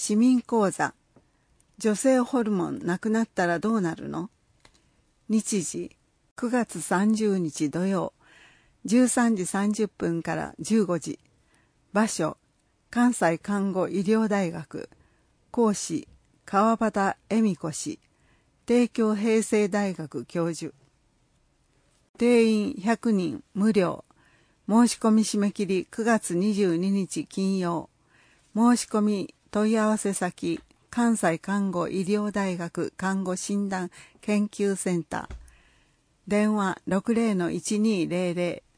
市民講座、女性ホルモンなくなったらどうなるの？日時、9月30日土曜、13時30分から15時。場所、関西看護医療大学。講師、川端恵美子氏。帝京平成大学教授。定員100人無料。申し込み締め切り9月22日金曜。申し込み問い合わせ先、関西看護医療大学看護診断研究センター。電話 60-1200